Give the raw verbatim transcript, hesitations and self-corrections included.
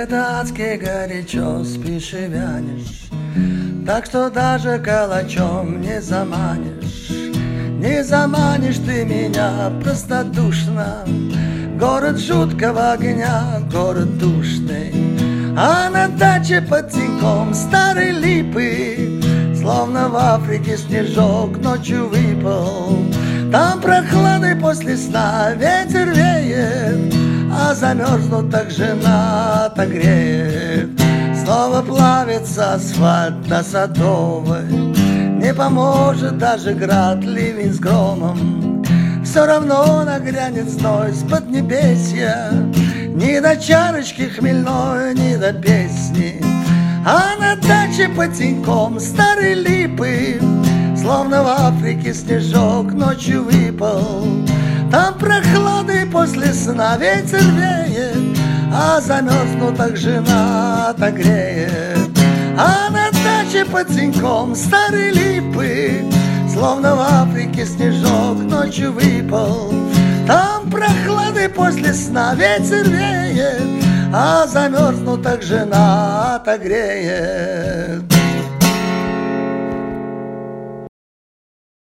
Это адски горячо, спишь и вянешь, так что даже калачом не заманишь. Не заманишь ты меня простодушно. Город жуткого огня, город душный, а на даче под теньком старой липы, словно в Африке снежок ночью выпал. Там прохладой после сна ветер веет, а замерзнут так жена отогреет. Снова плавится асфальт на Садовой, не поможет даже град, ливень с громом. Все равно нагрянет зной с поднебесья, ни до чарочки хмельной, ни до песни. А на даче под теньком старой липы, словно в Африке снежок ночью выпал. Там прохлады после сна ветер веет, а замерзну так жена отогреет. А на даче под теньком старой липы, словно в Африке снежок ночью выпал. Там прохлады после сна ветер веет, а замерзну так жена отогреет.